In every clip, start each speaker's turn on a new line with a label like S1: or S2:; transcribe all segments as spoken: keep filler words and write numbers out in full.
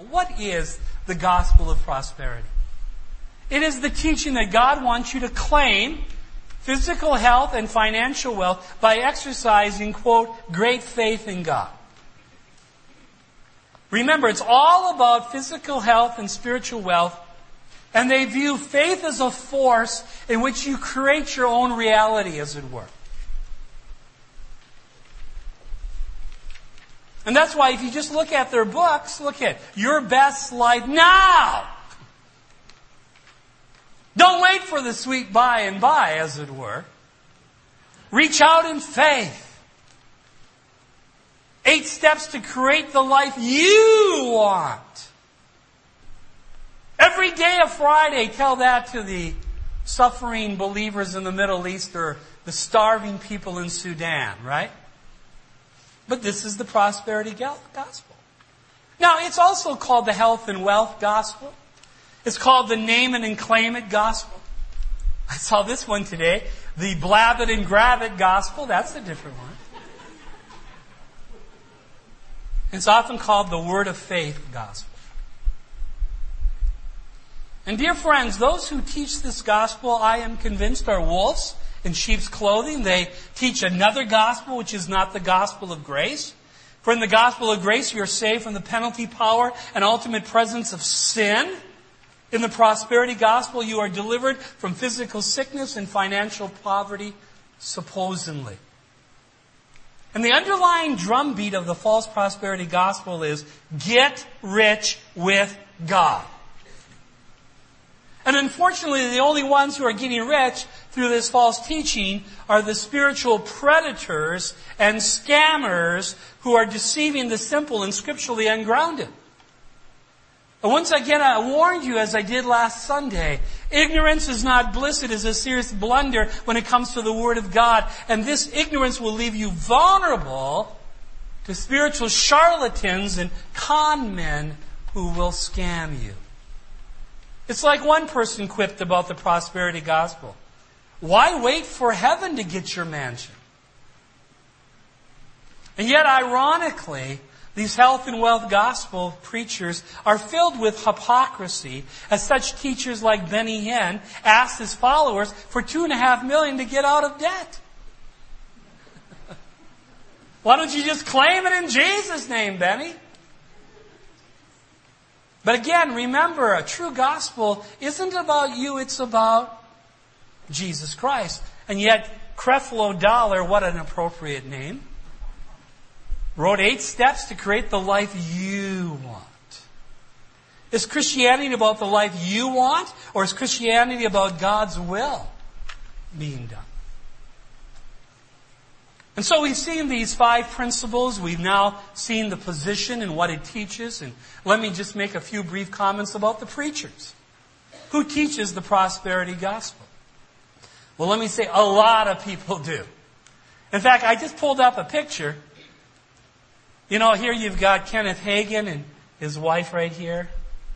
S1: What is the gospel of prosperity? It is the teaching that God wants you to claim physical health and financial wealth by exercising, quote, great faith in God. Remember, it's all about physical health and spiritual wealth, and they view faith as a force in which you create your own reality, as it were. And that's why if you just look at their books, look at Your Best Life Now. Don't wait for the sweet by and by, as it were. Reach out in faith. Eight steps to create the life you want. Every day of Friday, tell that to the suffering believers in the Middle East or the starving people in Sudan, right? But this is the prosperity gospel. Now, it's also called the health and wealth gospel. It's called the name it and claim it gospel. I saw this one today. The blab it and grab it gospel. That's a different one. It's often called the word of faith gospel. And dear friends, those who teach this gospel, I am convinced, are wolves in sheep's clothing. They teach another gospel, which is not the gospel of grace. For in the gospel of grace, you are saved from the penalty, power, and ultimate presence of sin. In the prosperity gospel, you are delivered from physical sickness and financial poverty, supposedly. And the underlying drumbeat of the false prosperity gospel is, get rich with God. And unfortunately, the only ones who are getting rich through this false teaching are the spiritual predators and scammers who are deceiving the simple and scripturally ungrounded. And once again, I warned you, as I did last Sunday, ignorance is not bliss. It is a serious blunder when it comes to the Word of God. And this ignorance will leave you vulnerable to spiritual charlatans and con men who will scam you. It's like one person quipped about the prosperity gospel. Why wait for heaven to get your mansion? And yet, ironically, these health and wealth gospel preachers are filled with hypocrisy, as such teachers like Benny Hinn asked his followers for two and a half million to get out of debt. Why don't you just claim it in Jesus' name, Benny? But again, remember, a true gospel isn't about you, it's about Jesus Christ. And yet, Creflo Dollar, what an appropriate name, wrote eight steps to create the life you want. Is Christianity about the life you want, or is Christianity about God's will being done? And so we've seen these five principles. We've now seen the position and what it teaches. And let me just make a few brief comments about the preachers. Who teaches the prosperity gospel? Well, let me say a lot of people do. In fact, I just pulled up a picture. You know, here you've got Kenneth Hagin and his wife right here.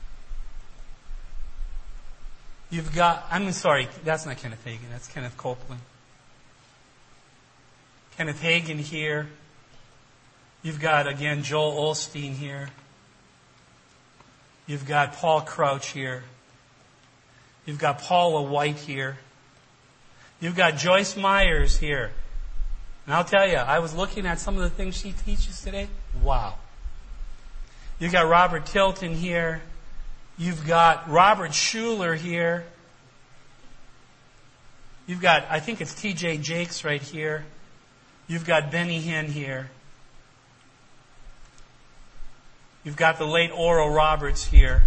S1: You've got, I'm sorry, that's not Kenneth Hagin, that's Kenneth Copeland. Kenneth Hagin here. You've got, again, Joel Osteen here. You've got Paul Crouch here. You've got Paula White here. You've got Joyce Myers here. And I'll tell you, I was looking at some of the things she teaches today. Wow. You've got Robert Tilton here. You've got Robert Schuller here. You've got, I think it's T J Jakes right here. You've got Benny Hinn here. You've got the late Oral Roberts here.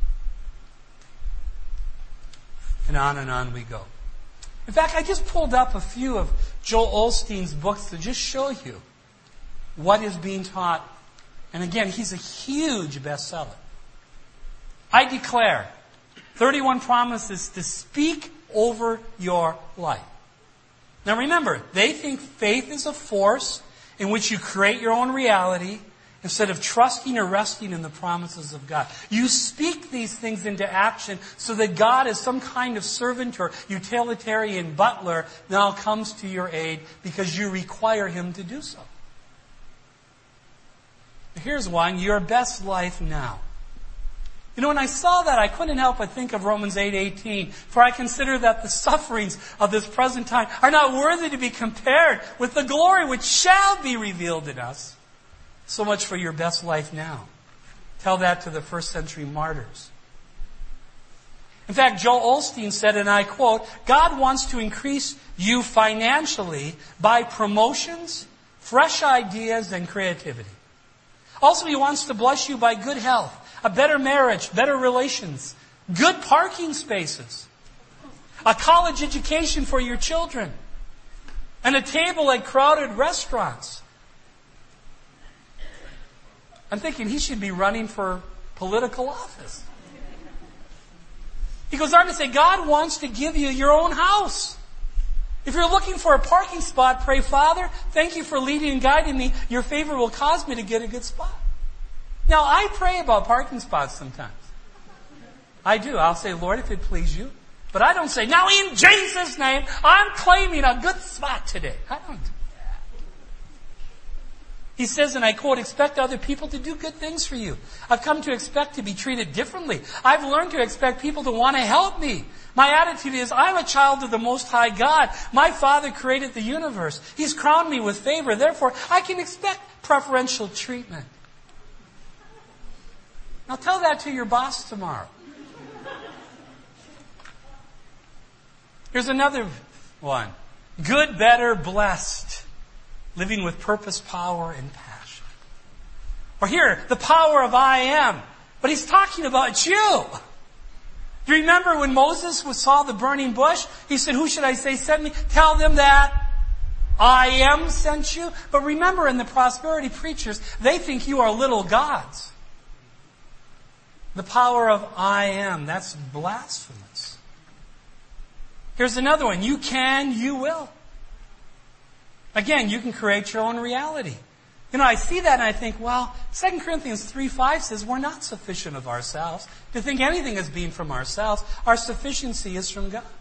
S1: And on and on we go. In fact, I just pulled up a few of Joel Osteen's books to just show you what is being taught. And again, he's a huge bestseller. I declare thirty-one promises to speak over your life. Now remember, they think faith is a force in which you create your own reality instead of trusting or resting in the promises of God. You speak these things into action so that God, as some kind of servant or utilitarian butler, now comes to your aid because you require Him to do so. Here's one, Your Best Life Now. You know, when I saw that, I couldn't help but think of Romans eight eighteen. For I consider that the sufferings of this present time are not worthy to be compared with the glory which shall be revealed in us. So much for your best life now. Tell that to the first century martyrs. In fact, Joel Osteen said, and I quote, God wants to increase you financially by promotions, fresh ideas, and creativity. Also, He wants to bless you by good health, a better marriage, better relations, good parking spaces, a college education for your children, and a table at crowded restaurants. I'm thinking he should be running for political office. He goes on to say, God wants to give you your own house. If you're looking for a parking spot, pray, Father, thank you for leading and guiding me. Your favor will cause me to get a good spot. Now, I pray about parking spots sometimes. I do. I'll say, Lord, if it please you. But I don't say, now in Jesus' name, I'm claiming a good spot today. I don't do that. He says, and I quote, expect other people to do good things for you. I've come to expect to be treated differently. I've learned to expect people to want to help me. My attitude is, I'm a child of the Most High God. My Father created the universe. He's crowned me with favor. Therefore, I can expect preferential treatment. Now tell that to your boss tomorrow. Here's another one. Good, better, blessed. Living with purpose, power, and passion. Or here, the power of I am. But he's talking about you. Do you remember when Moses saw the burning bush? He said, who should I say sent me? Tell them that I am sent you. But remember, in the prosperity preachers, they think you are little gods. The power of I am. That's blasphemous. Here's another one. You can, you will. Again, you can create your own reality. You know, I see that and I think, well, Second Corinthians three five says we're not sufficient of ourselves to think anything as being from ourselves. Our sufficiency is from God.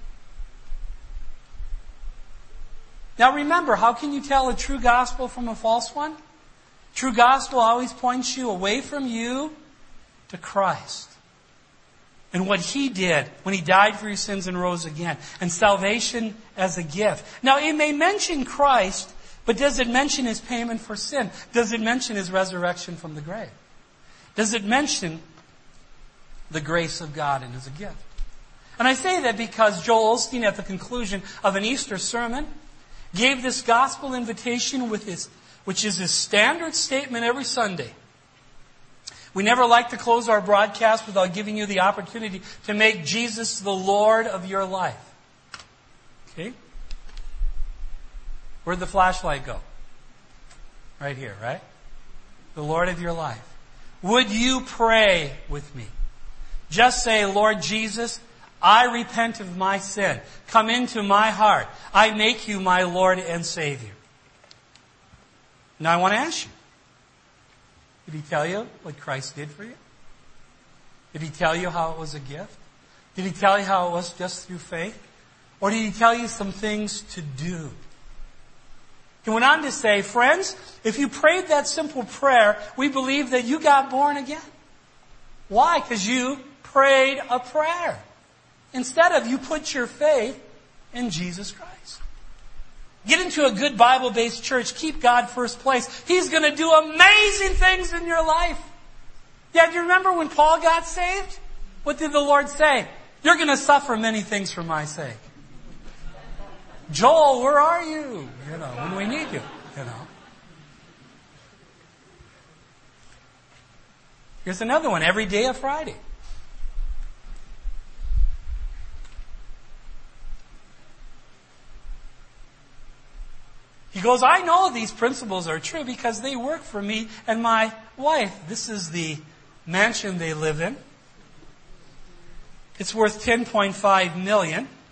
S1: Now remember, how can you tell a true gospel from a false one? True gospel always points you away from you to Christ. And what He did when He died for your sins and rose again. And salvation as a gift. Now, it may mention Christ, but does it mention His payment for sin? Does it mention His resurrection from the grave? Does it mention the grace of God and as a gift? And I say that because Joel Osteen, at the conclusion of an Easter sermon, gave this gospel invitation with his, which is his standard statement every Sunday. We never like to close our broadcast without giving you the opportunity to make Jesus the Lord of your life. Okay? Where'd the flashlight go? Right here, right? The Lord of your life. Would you pray with me? Just say, Lord Jesus, I repent of my sin. Come into my heart. I make you my Lord and Savior. Now I want to ask you, did He tell you what Christ did for you? Did He tell you how it was a gift? Did He tell you how it was just through faith? Or did He tell you some things to do? He went on to say, friends, if you prayed that simple prayer, we believe that you got born again. Why? Because you prayed a prayer. Instead of you put your faith in Jesus Christ. Get into a good Bible-based church. Keep God first place. He's going to do amazing things in your life. Yeah, do you remember when Paul got saved? What did the Lord say? You're going to suffer many things for my sake. Joel, where are you? You know, when we need you, you know. Here's another one. Every day of Friday. He goes, I know these principles are true because they work for me and my wife. This is the mansion they live in. It's worth ten point five million dollars.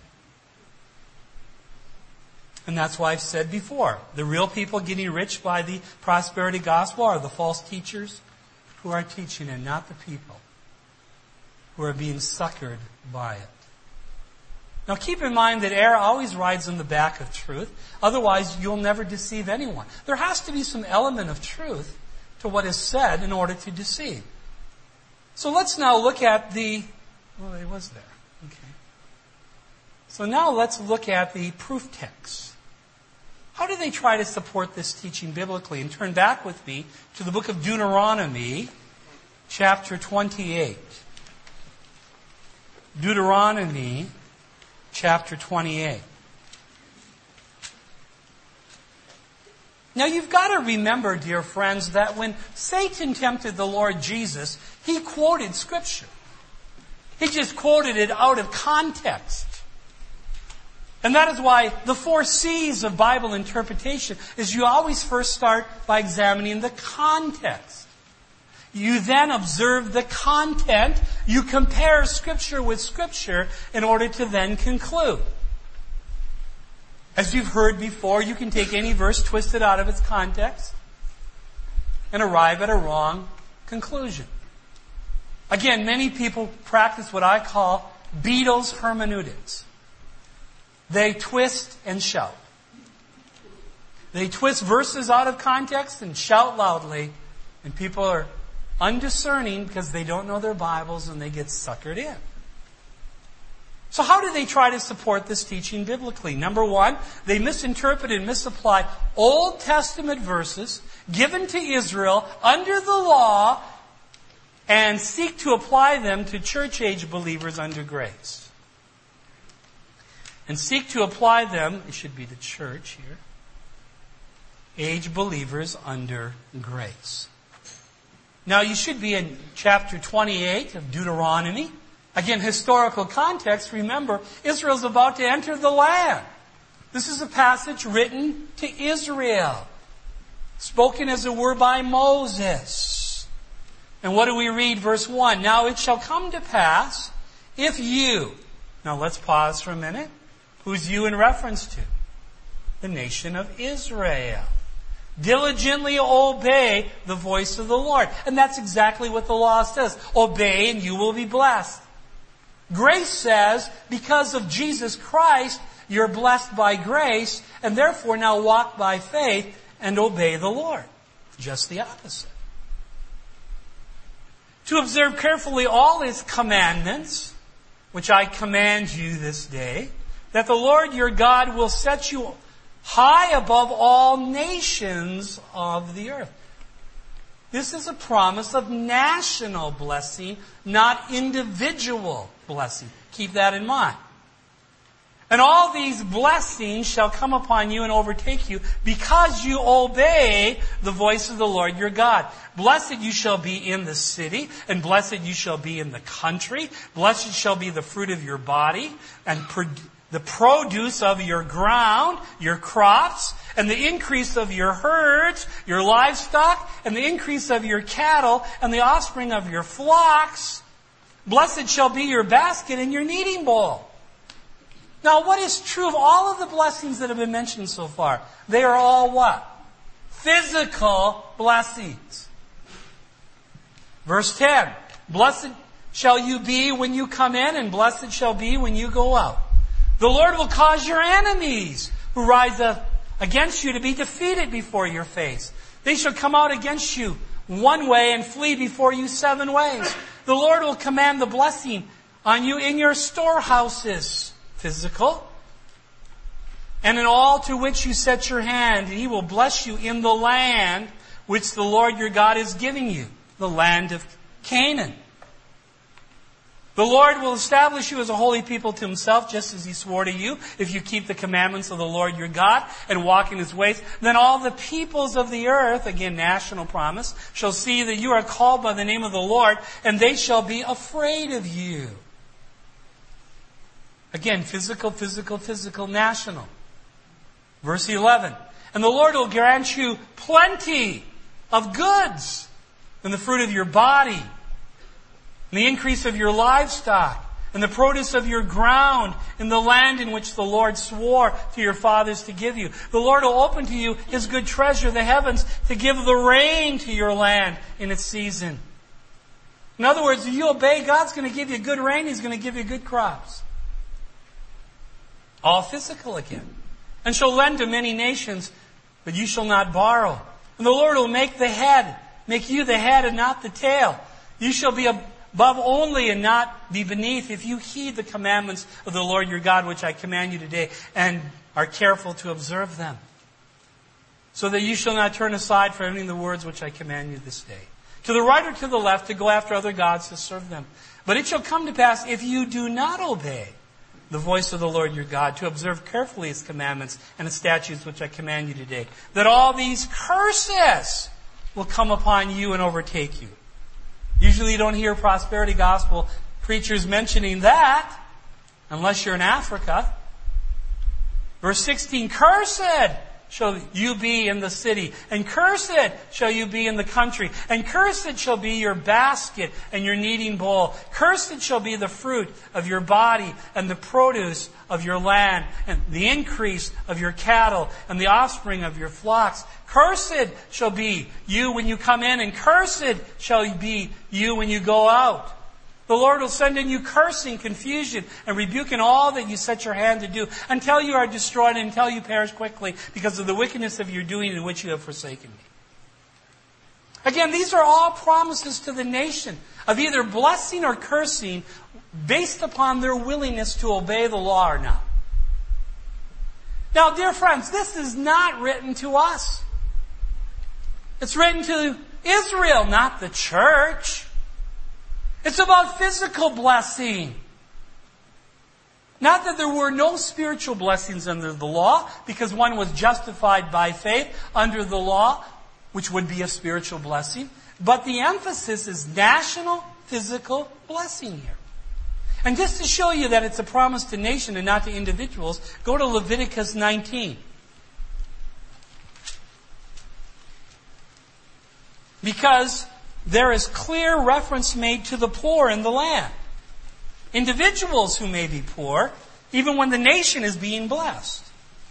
S1: And that's why I've said before, the real people getting rich by the prosperity gospel are the false teachers who are teaching it, not the people who are being suckered by it. Now keep in mind that error always rides on the back of truth. Otherwise, you'll never deceive anyone. There has to be some element of truth to what is said in order to deceive. So let's now look at the, well, it was there. Okay. So now let's look at the proof text. How do they try to support this teaching biblically? And turn back with me to the book of Deuteronomy, chapter twenty-eight. Deuteronomy, chapter twenty-eight. Now you've got to remember, dear friends, that when Satan tempted the Lord Jesus, he quoted Scripture. He just quoted it out of context. And that is why the four C's of Bible interpretation is you always first start by examining the context. You then observe the content. You compare Scripture with Scripture in order to then conclude. As you've heard before, you can take any verse, twist it out of its context, and arrive at a wrong conclusion. Again, many people practice what I call Beatles hermeneutics. They twist and shout. They twist verses out of context and shout loudly, and people are undiscerning because they don't know their Bibles and they get suckered in. So how do they try to support this teaching biblically? Number one, they misinterpret and misapply Old Testament verses given to Israel under the law and seek to apply them to church-age believers under grace. And seek to apply them, it should be the church here, age believers under grace. Now you should be in chapter twenty-eight of Deuteronomy. Again, historical context, remember, Israel's about to enter the land. This is a passage written to Israel, spoken as it were by Moses. And what do we read? Verse one, now it shall come to pass, if you, now let's pause for a minute. Who's you in reference to? The nation of Israel. Diligently obey the voice of the Lord. And that's exactly what the law says. Obey and you will be blessed. Grace says, because of Jesus Christ, you're blessed by grace, and therefore now walk by faith and obey the Lord. Just the opposite. To observe carefully all His commandments, which I command you this day, that the Lord your God will set you high above all nations of the earth. This is a promise of national blessing, not individual blessing. Keep that in mind. And all these blessings shall come upon you and overtake you because you obey the voice of the Lord your God. Blessed you shall be in the city, and blessed you shall be in the country. Blessed shall be the fruit of your body, and pro- the produce of your ground, your crops, and the increase of your herds, your livestock, and the increase of your cattle, and the offspring of your flocks. Blessed shall be your basket and your kneading bowl. Now, what is true of all of the blessings that have been mentioned so far? They are all what? Physical blessings. Verse ten, blessed shall you be when you come in, and blessed shall be when you go out. The Lord will cause your enemies who rise up against you to be defeated before your face. They shall come out against you one way and flee before you seven ways. The Lord will command the blessing on you in your storehouses, physical, and in all to which you set your hand. He will bless you in the land which the Lord your God is giving you, the land of Canaan. The Lord will establish you as a holy people to Himself, just as He swore to you. If you keep the commandments of the Lord your God and walk in His ways, then all the peoples of the earth, again, national promise, shall see that you are called by the name of the Lord, and they shall be afraid of you. Again, physical, physical, physical, national. Verse eleven. And the Lord will grant you plenty of goods and the fruit of your body, and the increase of your livestock, and the produce of your ground in the land in which the Lord swore to your fathers to give you. The Lord will open to you His good treasure, the heavens, to give the rain to your land in its season. In other words, if you obey, God's going to give you good rain. He's going to give you good crops. All physical again. And shall lend to many nations, but you shall not borrow. And the Lord will make the head, make you the head and not the tail. You shall be a above only and not be beneath if you heed the commandments of the Lord your God, which I command you today, and are careful to observe them, so that you shall not turn aside from any of the words which I command you this day, to the right or to the left, to go after other gods to serve them. But it shall come to pass, if you do not obey the voice of the Lord your God, to observe carefully His commandments and the statutes which I command you today, that all these curses will come upon you and overtake you. Usually you don't hear prosperity gospel preachers mentioning that, unless you're in Africa. Verse sixteen, cursed shall you be in the city, and cursed shall you be in the country, and cursed shall be your basket and your kneading bowl. Cursed shall be the fruit of your body and the produce of your land, and the increase of your cattle and the offspring of your flocks. Cursed shall be you when you come in, and cursed shall be you when you go out. The Lord will send in you cursing, confusion, and rebuking all that you set your hand to do, until you are destroyed and until you perish quickly because of the wickedness of your doing in which you have forsaken me. Again, these are all promises to the nation of either blessing or cursing based upon their willingness to obey the law or not. Now, dear friends, this is not written to us. It's written to Israel, not the church. It's about physical blessing. Not that there were no spiritual blessings under the law, because one was justified by faith under the law, which would be a spiritual blessing. But the emphasis is national physical blessing here. And just to show you that it's a promise to nation and not to individuals, go to Leviticus nineteen. Because there is clear reference made to the poor in the land. Individuals who may be poor, even when the nation is being blessed.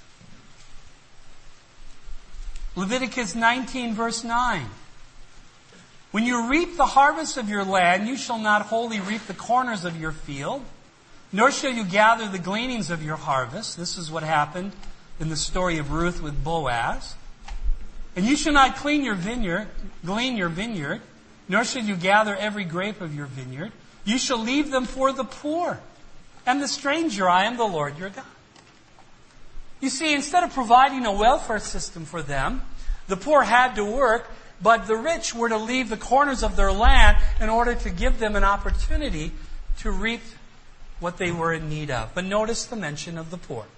S1: Leviticus nineteen, verse nine. When you reap the harvest of your land, you shall not wholly reap the corners of your field, nor shall you gather the gleanings of your harvest. This is what happened in the story of Ruth with Boaz. And you shall not clean your vineyard, glean your vineyard, nor shall you gather every grape of your vineyard. You shall leave them for the poor and the stranger. I am the Lord your God. You see, instead of providing a welfare system for them, the poor had to work, but the rich were to leave the corners of their land in order to give them an opportunity to reap what they were in need of. But notice the mention of the poor.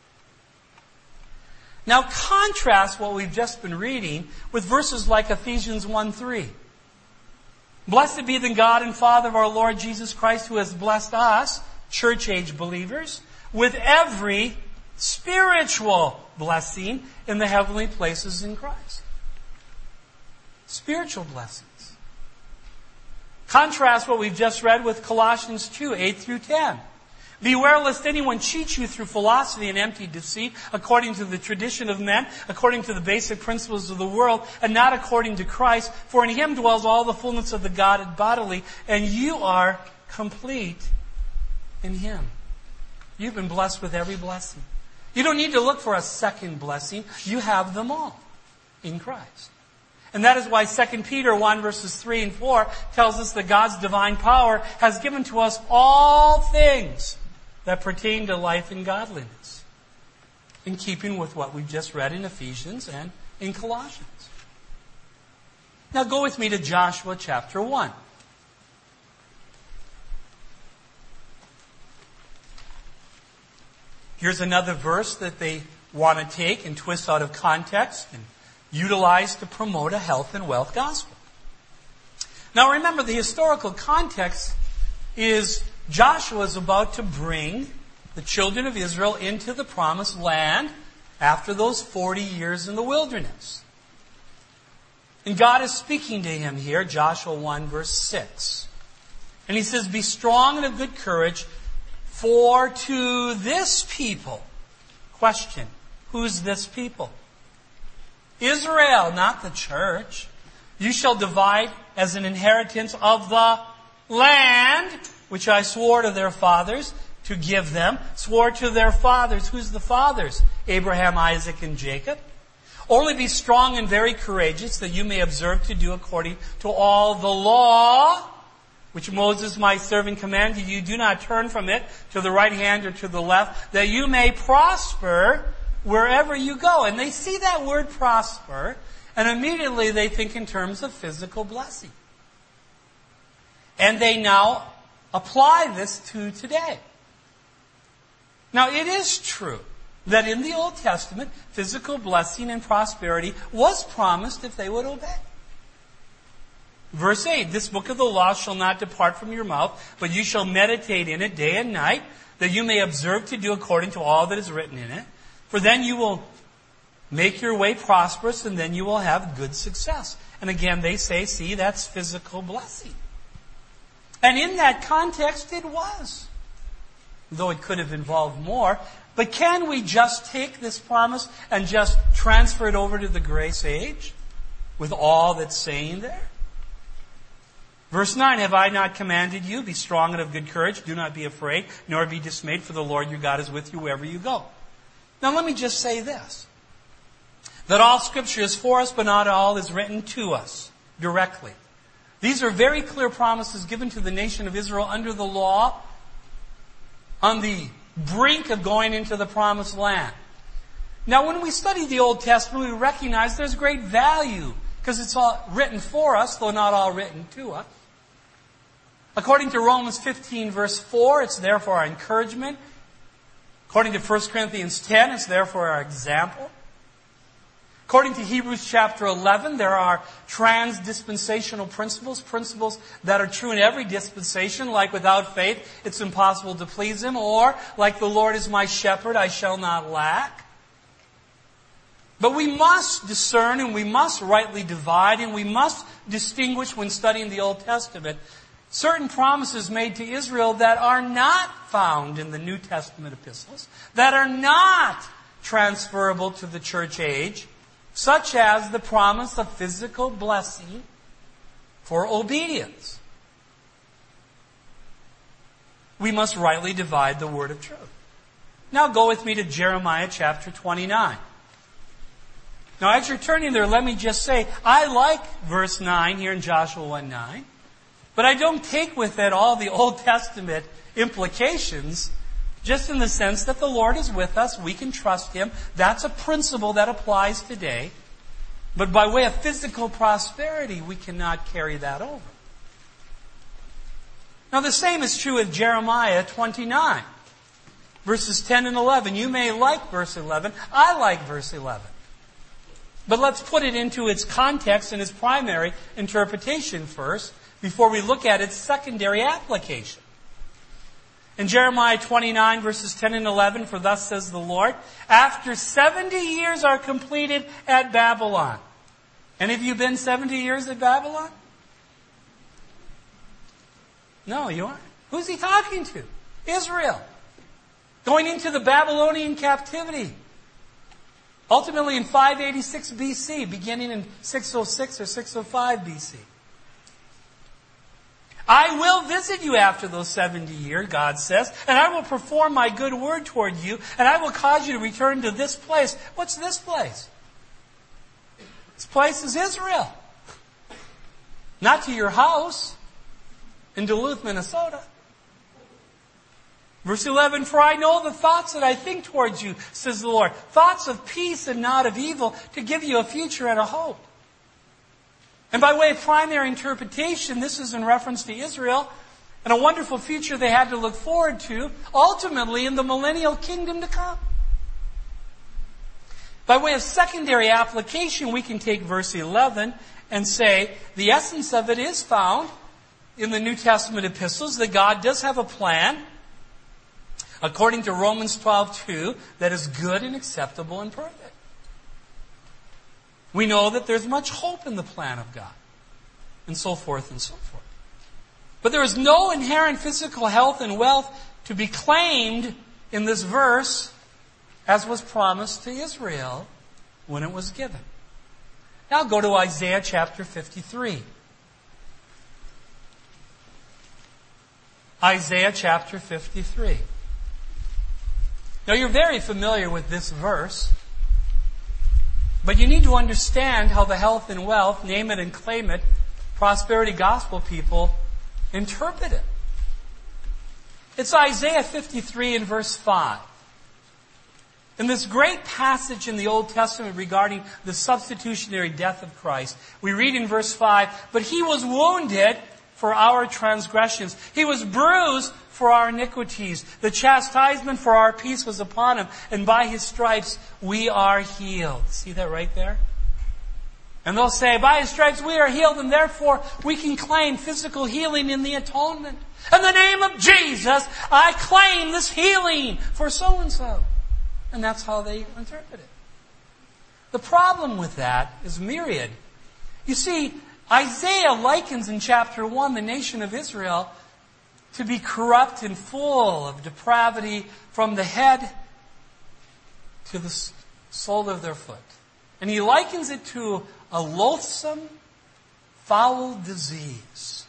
S1: Now contrast what we've just been reading with verses like Ephesians one three. Blessed be the God and Father of our Lord Jesus Christ, who has blessed us, church-age believers, with every spiritual blessing in the heavenly places in Christ. Spiritual blessings. Contrast what we've just read with Colossians two, eight through ten. Beware lest anyone cheat you through philosophy and empty deceit, according to the tradition of men, according to the basic principles of the world, and not according to Christ. For in Him dwells all the fullness of the Godhead bodily, and you are complete in Him. You've been blessed with every blessing. You don't need to look for a second blessing. You have them all in Christ. And that is why Second Peter one verses three and four tells us that God's divine power has given to us all things that pertain to life and godliness, in keeping with what we've just read in Ephesians and in Colossians. Now go with me to Joshua chapter one. Here's another verse that they want to take and twist out of context and utilize to promote a health and wealth gospel. Now remember, the historical context is Joshua is about to bring the children of Israel into the promised land after those forty years in the wilderness. And God is speaking to him here, Joshua one verse six. And He says, be strong and of good courage, for to this people, question, who's this people? Israel, not the church. You shall divide as an inheritance of the land, which I swore to their fathers to give them. Swore to their fathers. Who's the fathers? Abraham, Isaac, and Jacob. Only be strong and very courageous, that you may observe to do according to all the law which Moses my servant commanded you, do not turn from it to the right hand or to the left, that you may prosper wherever you go. And they see that word prosper, and immediately they think in terms of physical blessing. And they now apply this to today. Now, it is true that in the Old Testament, physical blessing and prosperity was promised if they would obey. Verse eight, this book of the law shall not depart from your mouth, but you shall meditate in it day and night, that you may observe to do according to all that is written in it. For then you will make your way prosperous, and then you will have good success. And again, they say, see, that's physical blessing. And in that context, it was. Though it could have involved more. But can we just take this promise and just transfer it over to the grace age with all that's saying there? Verse nine, have I not commanded you? Be strong and of good courage. Do not be afraid, nor be dismayed, for the Lord your God is with you wherever you go. Now let me just say this. That all Scripture is for us, but not all is written to us directly. These are very clear promises given to the nation of Israel under the law on the brink of going into the promised land. Now when we study the Old Testament, we recognize there's great value because it's all written for us, though not all written to us. According to Romans fifteen, verse four, it's there for our encouragement. According to First Corinthians ten, it's there for our example. According to Hebrews chapter eleven, there are trans-dispensational principles, principles that are true in every dispensation, like without faith, it's impossible to please Him, or like the Lord is my shepherd, I shall not lack. But we must discern and we must rightly divide and we must distinguish when studying the Old Testament certain promises made to Israel that are not found in the New Testament epistles, that are not transferable to the church age, such as the promise of physical blessing for obedience. We must rightly divide the word of truth. Now go with me to Jeremiah chapter twenty-nine. Now as you're turning there, let me just say, I like verse nine here in Joshua one nine, but I don't take with it all the Old Testament implications, just in the sense that the Lord is with us, we can trust Him. That's a principle that applies today. But by way of physical prosperity, we cannot carry that over. Now the same is true of Jeremiah twenty-nine, verses ten and eleven. You may like verse eleven. I like verse eleven. But let's put it into its context and its primary interpretation first, before we look at its secondary application. In Jeremiah twenty-nine, verses ten and eleven, for thus says the Lord, after seventy years are completed at Babylon. And have you been seventy years at Babylon? No, you aren't. Who's he talking to? Israel. Going into the Babylonian captivity. Ultimately in five eighty-six B C, beginning in six oh six or six oh five B C. I will visit you after those seventy years, God says, and I will perform my good word toward you, and I will cause you to return to this place. What's this place? This place is Israel. Not to your house in Duluth, Minnesota. Verse eleven, for I know the thoughts that I think towards you, says the Lord. Thoughts of peace and not of evil, to give you a future and a hope. And by way of primary interpretation, this is in reference to Israel and a wonderful future they had to look forward to, ultimately in the millennial kingdom to come. By way of secondary application, we can take verse eleven and say the essence of it is found in the New Testament epistles, that God does have a plan, according to Romans twelve two, that is good and acceptable and perfect. We know that there's much hope in the plan of God, and so forth and so forth. But there is no inherent physical health and wealth to be claimed in this verse as was promised to Israel when it was given. Now go to Isaiah chapter fifty-three. Isaiah chapter fifty-three. Now you're very familiar with this verse, but you need to understand how the health and wealth, name it and claim it, prosperity gospel people interpret it. It's Isaiah fifty-three and verse five. In this great passage in the Old Testament regarding the substitutionary death of Christ, we read in verse five, "But he was wounded for our transgressions. He was bruised for our iniquities. The chastisement for our peace was upon him, and by his stripes we are healed." See that right there? And they'll say, by his stripes we are healed, and therefore we can claim physical healing in the atonement. In the name of Jesus, I claim this healing for so-and-so. And that's how they interpret it. The problem with that is myriad. You see, Isaiah likens in chapter one the nation of Israel to be corrupt and full of depravity from the head to the sole of their foot. And he likens it to a loathsome, foul disease.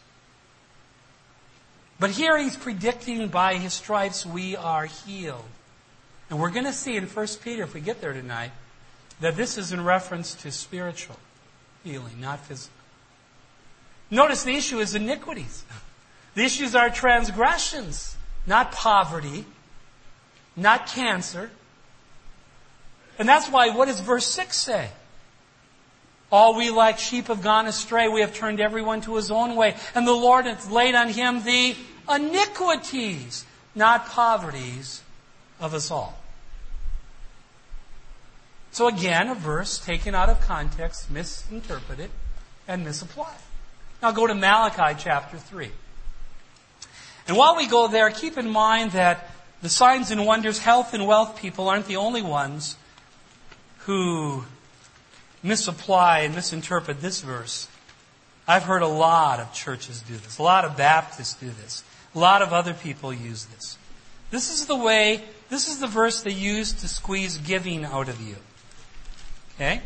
S1: But here he's predicting by his stripes we are healed. And we're going to see in First Peter, if we get there tonight, that this is in reference to spiritual healing, not physical. Notice the issue is iniquities. The issues are transgressions, not poverty, not cancer. And that's why, what does verse six say? All we like sheep have gone astray. We have turned everyone to his own way. And the Lord hath laid on him the iniquities, not poverties, of us all. So again, a verse taken out of context, misinterpreted, and misapplied. Now go to Malachi chapter three. And while we go there, keep in mind that the signs and wonders, health and wealth people aren't the only ones who misapply and misinterpret this verse. I've heard a lot of churches do this. A lot of Baptists do this. A lot of other people use this. This is the way, this is the verse they use to squeeze giving out of you. Okay?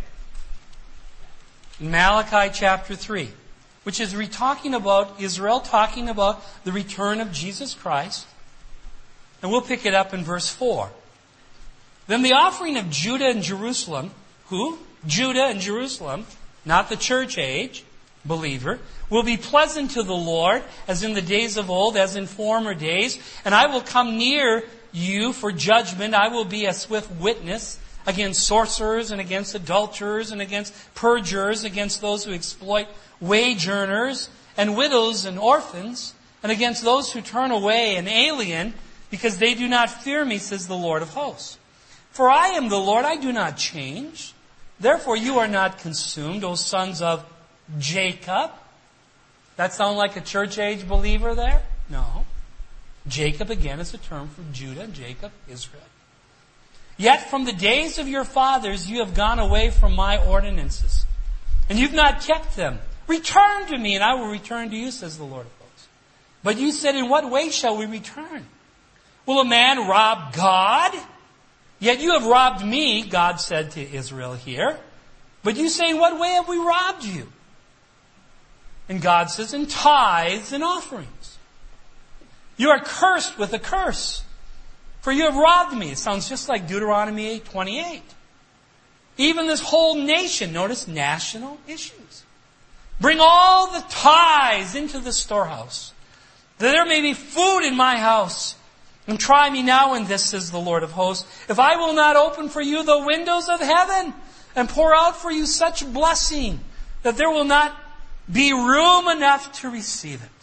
S1: In Malachi chapter three, which is re talking about Israel, talking about the return of Jesus Christ. And we'll pick it up in verse four. Then the offering of Judah and Jerusalem, who? Judah and Jerusalem, not the church age believer, will be pleasant to the Lord, as in the days of old, as in former days. And I will come near you for judgment. I will be a swift witness against sorcerers and against adulterers and against perjurers, against those who exploit wage earners and widows and orphans, and against those who turn away an alien, because they do not fear me, says the Lord of hosts. For I am the Lord, I do not change. Therefore you are not consumed, O sons of Jacob. That sound like a church age believer there? No. Jacob again is a term for Judah, Jacob, Israel. Yet from the days of your fathers you have gone away from my ordinances, and you've not kept them. Return to me, and I will return to you, says the Lord of hosts. But you said, in what way shall we return? Will a man rob God? Yet you have robbed me, God said to Israel here. But you say, in what way have we robbed you? And God says, in tithes and offerings. You are cursed with a curse, for you have robbed me. It sounds just like Deuteronomy eight twenty-eight. Even this whole nation, notice national issues. Bring all the tithes into the storehouse, that there may be food in my house. And try me now in this, says the Lord of hosts, if I will not open for you the windows of heaven and pour out for you such blessing that there will not be room enough to receive it.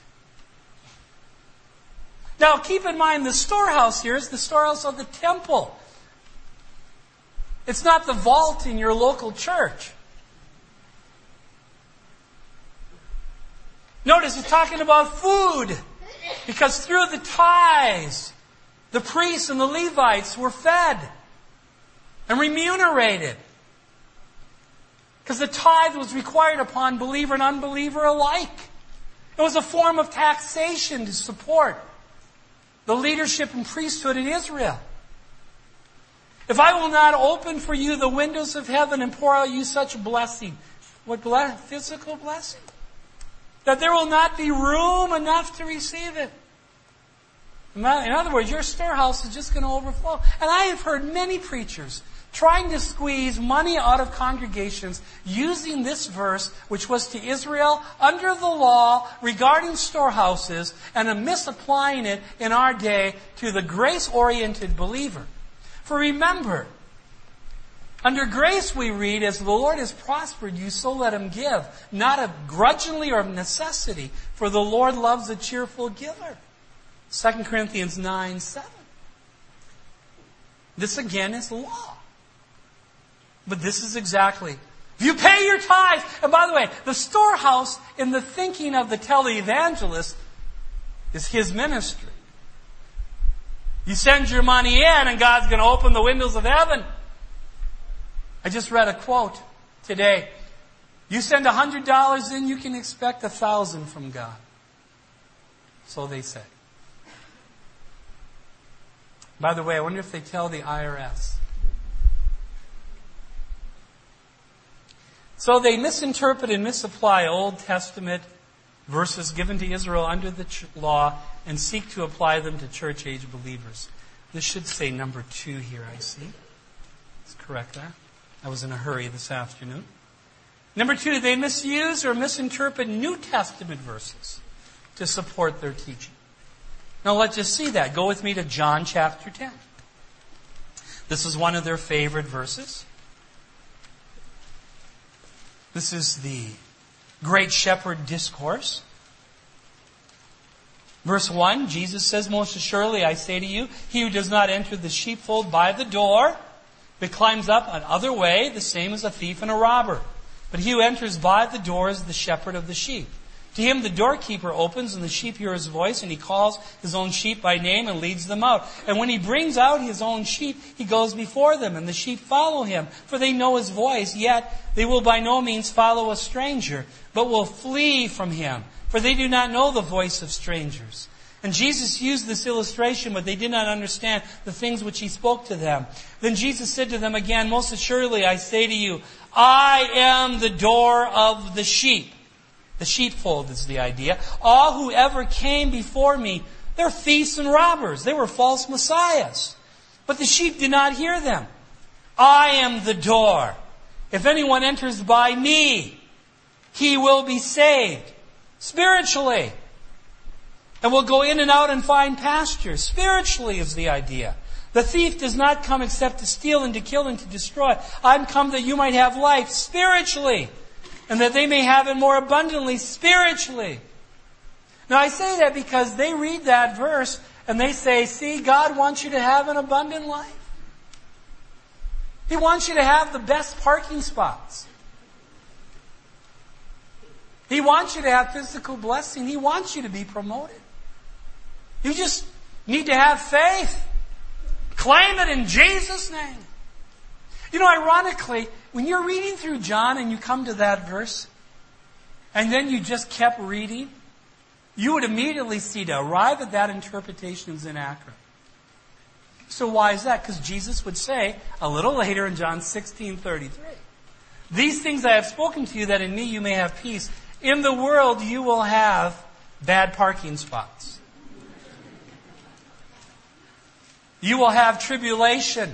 S1: Now keep in mind the storehouse here is the storehouse of the temple. It's not the vault in your local church. Notice it's talking about food, because through the tithes, the priests and the Levites were fed and remunerated. Because the tithe was required upon believer and unbeliever alike. It was a form of taxation to support the leadership and priesthood in Israel. If I will not open for you the windows of heaven and pour out you such blessing, what ble- physical blessing? That there will not be room enough to receive it. In other words, your storehouse is just going to overflow. And I have heard many preachers trying to squeeze money out of congregations using this verse, which was to Israel under the law regarding storehouses, and misapplying it in our day to the grace-oriented believer. For remember, under grace we read, as the Lord has prospered you, so let him give, not of grudgingly or of necessity, for the Lord loves a cheerful giver. Second Corinthians nine seven. This again is law. But this is exactly, if you pay your tithes, and by the way, the storehouse in the thinking of the televangelist is his ministry. You send your money in and God's going to open the windows of heaven. I just read a quote today. You send one hundred dollars in, you can expect one thousand dollars from God. So they say. By the way, I wonder if they tell the I R S. So they misinterpret and misapply Old Testament verses given to Israel under the law and seek to apply them to church-age believers. This should say number two here, I see. Let's correct that. I was in a hurry this afternoon. Number two, they misuse or misinterpret New Testament verses to support their teaching. Now let's just see that. Go with me to John chapter ten. This is one of their favorite verses. This is the Great Shepherd Discourse. Verse one, Jesus says, most assuredly I say to you, he who does not enter the sheepfold by the door, but climbs up another way, the same as a thief and a robber. But he who enters by the door is the shepherd of the sheep. To him the doorkeeper opens, and the sheep hear his voice, and he calls his own sheep by name and leads them out. And when he brings out his own sheep, he goes before them, and the sheep follow him, for they know his voice. Yet they will by no means follow a stranger, but will flee from him, for they do not know the voice of strangers. And Jesus used this illustration, but they did not understand the things which he spoke to them. Then Jesus said to them again, most assuredly I say to you, I am the door of the sheep. The sheepfold is the idea. All who ever came before me, they're thieves and robbers. They were false messiahs. But the sheep did not hear them. I am the door. If anyone enters by me, he will be saved. Spiritually. And will go in and out and find pasture. Spiritually is the idea. The thief does not come except to steal and to kill and to destroy. I'm come that you might have life spiritually. And that they may have it more abundantly spiritually. Now I say that because they read that verse and they say, see, God wants you to have an abundant life. He wants you to have the best parking spots. He wants you to have physical blessing. He wants you to be promoted. You just need to have faith. Claim it in Jesus' name. You know, ironically, when you're reading through John and you come to that verse, and then you just kept reading, you would immediately see to arrive at that interpretation is inaccurate. So why is that? Because Jesus would say a little later in John sixteen thirty-three, these things I have spoken to you that in me you may have peace. In the world you will have bad parking spots. You will have tribulation.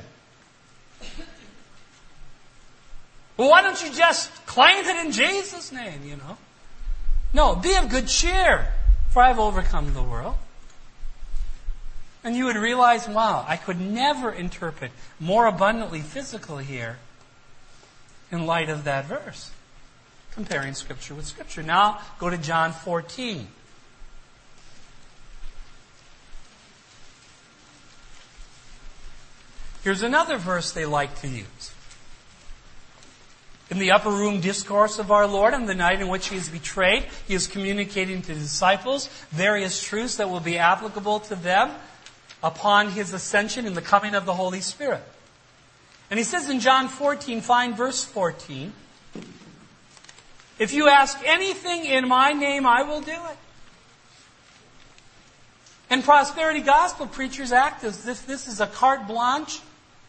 S1: Well, why don't you just claim it in Jesus' name, you know? No, be of good cheer, for I have overcome the world. And you would realize, wow, I could never interpret more abundantly physical here in light of that verse. Comparing Scripture with Scripture. Now, go to John fourteen. Here's another verse they like to use. In the upper room discourse of our Lord, on the night in which he is betrayed, he is communicating to his disciples various truths that will be applicable to them upon his ascension and the coming of the Holy Spirit. And he says in John fourteen, find verse fourteen, if you ask anything in my name, I will do it. And prosperity gospel preachers act as if this is a carte blanche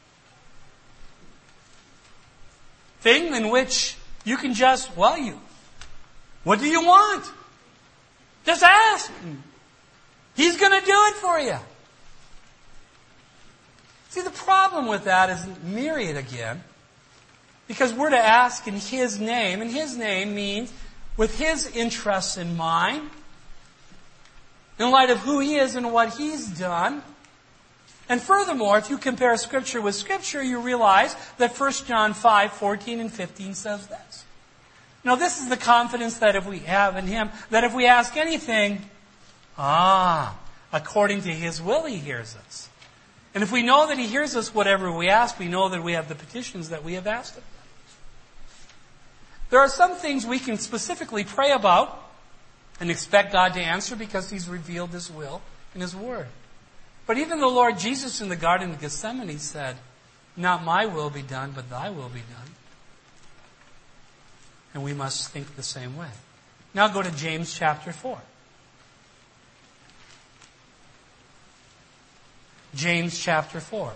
S1: thing in which you can just, well, you, what do you want? Just ask. He's going to do it for you. See, the problem with that is myriad again. Because we're to ask in His name. And His name means with His interests in mind. In light of who He is and what He's done. And furthermore, if you compare Scripture with Scripture, you realize that First John five, fourteen and fifteen says this. Now, this is the confidence that if we have in Him, that if we ask anything, ah, according to His will, He hears us. And if we know that He hears us whatever we ask, we know that we have the petitions that we have asked of Him. There are some things we can specifically pray about and expect God to answer because He's revealed His will in His Word. But even the Lord Jesus in the Garden of Gethsemane said, not my will be done, but thy will be done. And we must think the same way. Now go to James chapter four. James chapter four.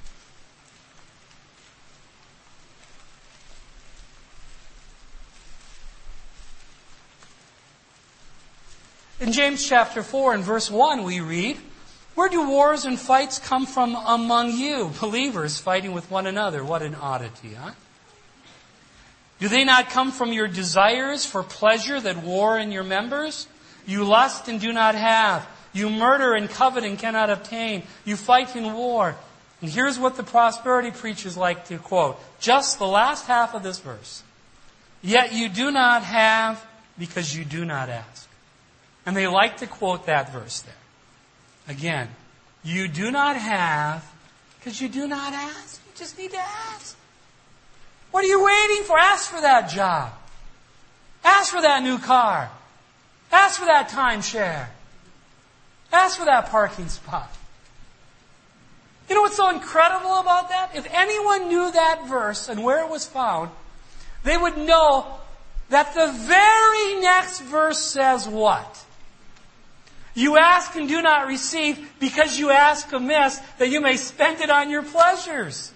S1: In James chapter four and verse one we read, where do wars and fights come from among you, believers fighting with one another? What an oddity, huh? Do they not come from your desires for pleasure that war in your members? You lust and do not have. You murder and covet and cannot obtain. You fight in war. And here's what the prosperity preachers like to quote. Just the last half of this verse. Yet you do not have because you do not ask. And they like to quote that verse there. Again, you do not have because you do not ask. You just need to ask. What are you waiting for? Ask for that job. Ask for that new car. Ask for that timeshare. Ask for that parking spot. You know what's so incredible about that? If anyone knew that verse and where it was found, they would know that the very next verse says what? You ask and do not receive because you ask amiss, that you may spend it on your pleasures.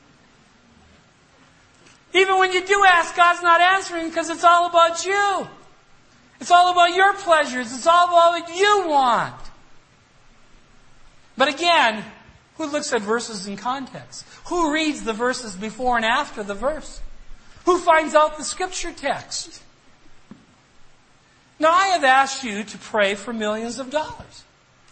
S1: Even when you do ask, God's not answering because it's all about you. It's all about your pleasures. It's all about what you want. But again, who looks at verses in context? Who reads the verses before and after the verse? Who finds out the Scripture text? Now, I have asked you to pray for millions of dollars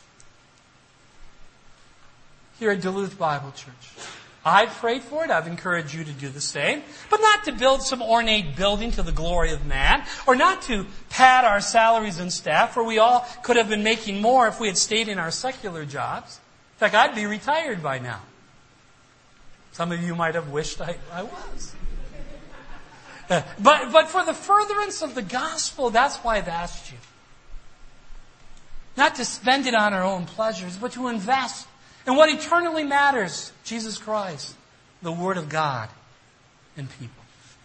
S1: here at Duluth Bible Church. I've prayed for it. I've encouraged you to do the same. But not to build some ornate building to the glory of man, or not to pad our salaries and staff, for we all could have been making more if we had stayed in our secular jobs. In fact, I'd be retired by now. Some of you might have wished I, I was. Uh, but, but for the furtherance of the gospel, that's why I've asked you. Not to spend it on our own pleasures, but to invest in what eternally matters, Jesus Christ, the Word of God, and people.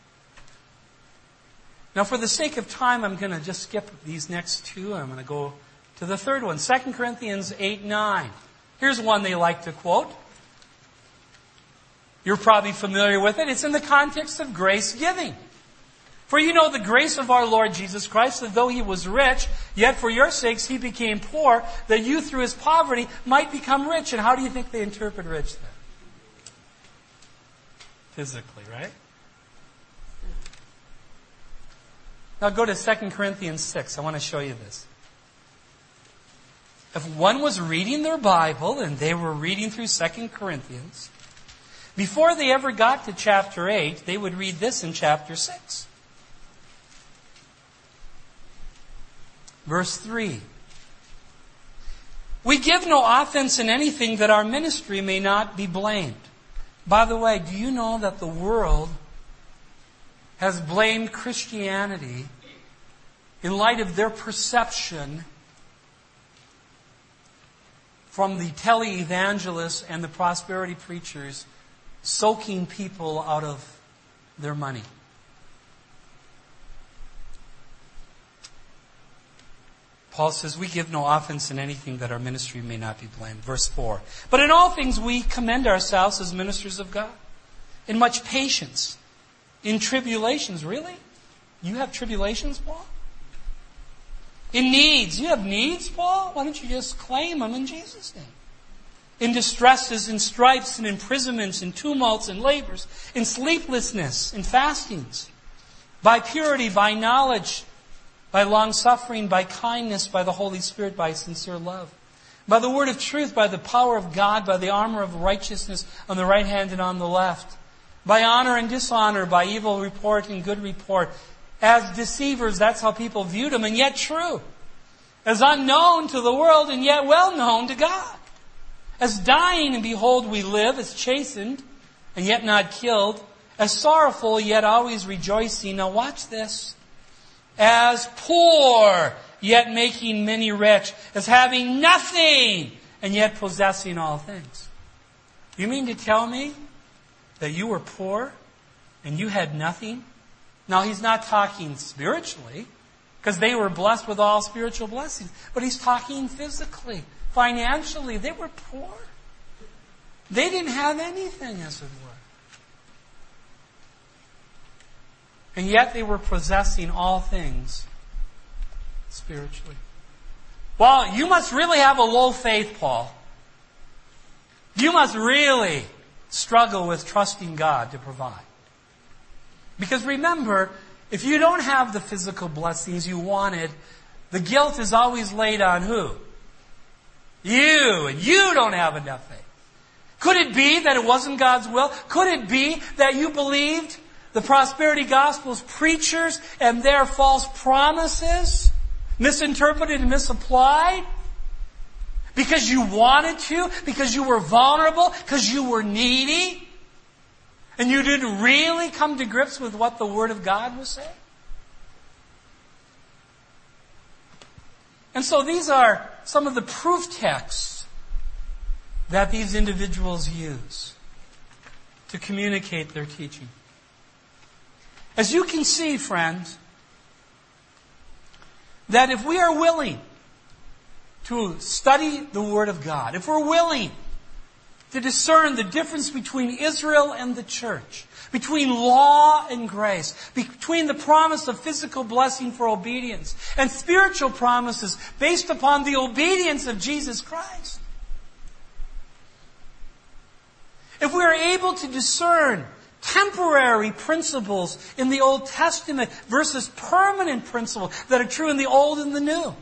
S1: Now, for the sake of time, I'm going to just skip these next two. I'm going to go to the third one, Second Corinthians eight nine. Here's one they like to quote. You're probably familiar with it. It's in the context of grace giving. For you know the grace of our Lord Jesus Christ, that though He was rich, yet for your sakes He became poor, that you through His poverty might become rich. And how do you think they interpret rich then? Physically, right? Now go to Second Corinthians six. I want to show you this. If one was reading their Bible and they were reading through Second Corinthians, before they ever got to chapter eight, they would read this in chapter six. Verse three. We give no offense in anything that our ministry may not be blamed. By the way, do you know that the world has blamed Christianity in light of their perception from the tele-evangelists and the prosperity preachers soaking people out of their money? Paul says, we give no offense in anything that our ministry may not be blamed. Verse four. But in all things we commend ourselves as ministers of God. In much patience. In tribulations. Really? You have tribulations, Paul? In needs. You have needs, Paul? Why don't you just claim them in Jesus' name? in distresses, in stripes, and imprisonments, in tumults, and labors, in sleeplessness, in fastings, by purity, by knowledge, by long-suffering, by kindness, by the Holy Spirit, by sincere love, by the word of truth, by the power of God, by the armor of righteousness on the right hand and on the left, by honor and dishonor, by evil report and good report. As deceivers, that's how people viewed him, and yet true. As unknown to the world, and yet well known to God. As dying, and behold, we live, as chastened, and yet not killed, as sorrowful, yet always rejoicing. Now watch this. As poor, yet making many rich, as having nothing, and yet possessing all things. You mean to tell me that you were poor, and you had nothing? Now, he's not talking spiritually, because they were blessed with all spiritual blessings. But he's talking physically, financially. They were poor. They didn't have anything, as it were. And yet they were possessing all things spiritually. Well, you must really have a low faith, Paul. You must really struggle with trusting God to provide. Because remember, if you don't have the physical blessings you wanted, the guilt is always laid on who? You. And you don't have enough faith. Could it be that it wasn't God's will? Could it be that you believed the prosperity gospel's preachers and their false promises, misinterpreted and misapplied? Because you wanted to? Because you were vulnerable? Because you were needy? And you didn't really come to grips with what the Word of God was saying? And so these are some of the proof texts that these individuals use to communicate their teaching. As you can see, friends, that if we are willing to study the Word of God, if we're willing to discern the difference between Israel and the church, between law and grace, between the promise of physical blessing for obedience and spiritual promises based upon the obedience of Jesus Christ. If we are able to discern temporary principles in the Old Testament versus permanent principles that are true in the Old and the New,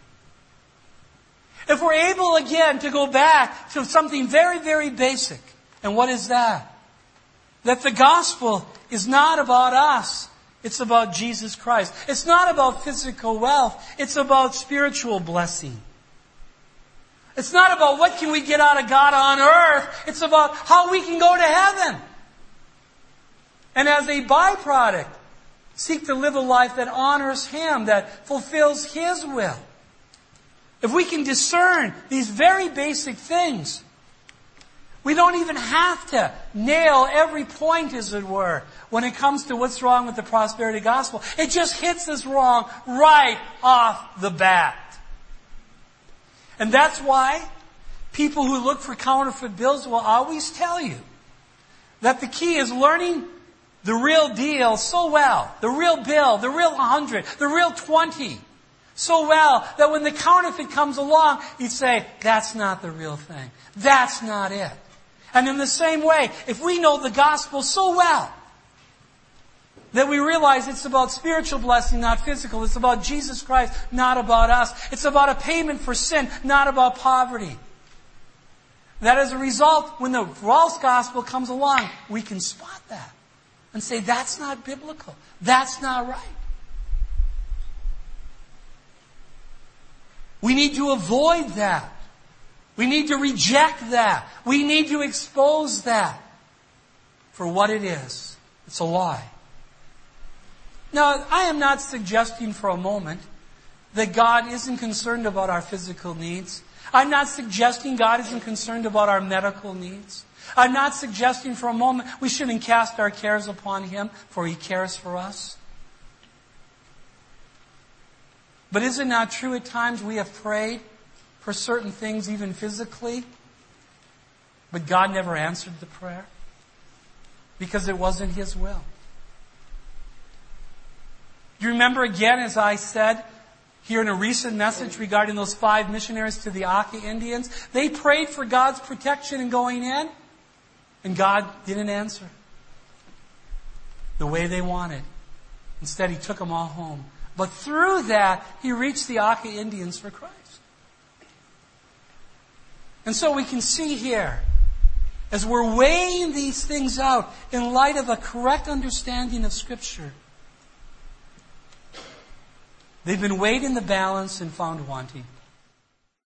S1: if we're able again to go back to something very, very basic, and what is that? That the gospel is not about us, it's about Jesus Christ. It's not about physical wealth, it's about spiritual blessing. It's not about what can we get out of God on earth, it's about how we can go to heaven. And as a byproduct, seek to live a life that honors Him, that fulfills His will. If we can discern these very basic things, we don't even have to nail every point, as it were, when it comes to what's wrong with the prosperity gospel. It just hits us wrong right off the bat. And that's why people who look for counterfeit bills will always tell you that the key is learning the real deal so well, the real bill, the real hundred, the real twenty, so well that when the counterfeit comes along, you'd say, that's not the real thing. That's not it. And in the same way, if we know the gospel so well that we realize it's about spiritual blessing, not physical. It's about Jesus Christ, not about us. It's about a payment for sin, not about poverty. That as a result, when the false gospel comes along, we can spot that and say, that's not biblical. That's not right. We need to avoid that. We need to reject that. We need to expose that for what it is. It's a lie. Now, I am not suggesting for a moment that God isn't concerned about our physical needs. I'm not suggesting God isn't concerned about our medical needs. I'm not suggesting for a moment we shouldn't cast our cares upon Him, for He cares for us. But is it not true at times we have prayed for certain things, even physically, but God never answered the prayer? Because it wasn't His will. Do you remember again, as I said, Here in a recent message regarding those five missionaries to the Aka Indians, they prayed for God's protection in going in, and God didn't answer the way they wanted. Instead, He took them all home. But through that, He reached the Aka Indians for Christ. And so we can see here, as we're weighing these things out in light of a correct understanding of Scripture, they've been weighed in the balance and found wanting.